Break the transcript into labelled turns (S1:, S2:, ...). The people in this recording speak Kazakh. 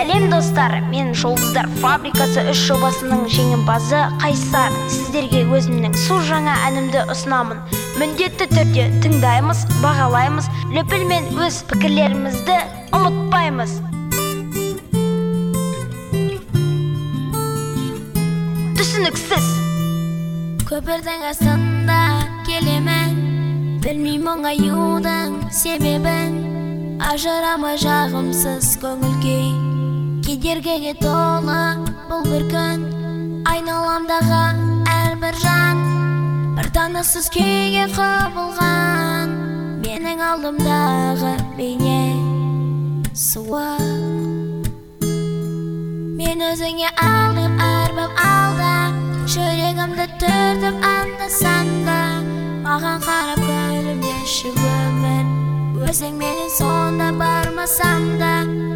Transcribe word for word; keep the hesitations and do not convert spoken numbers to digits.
S1: Сәлем достар, мен Жұлдыздар фабрикасы үш жобасының жеңімпазы Қайсар. Сіздерге өзімнің су жаңа әнімді ұсынамын. Міндетті түрде тыңдаймыз, бағалаймыз, лүпілмен өз пікірлерімізді ұмытпаймыз. Түсініксіз
S2: көпірдің астында келемін, білмеймін оңаюдың себебін. Ажырамай жағымсыз көңілге, кедергіге толы бұл бір күн. Айналамдағы әрбір жан бір танысыз күйге құбылған. Менің алдымдағы бейне суық. Мен өзіңе алдым әрбір алда, жүрегімді түртіп анда-санда. Маған қарап күлімдеші өмір, өзің менің сонда бармасам да.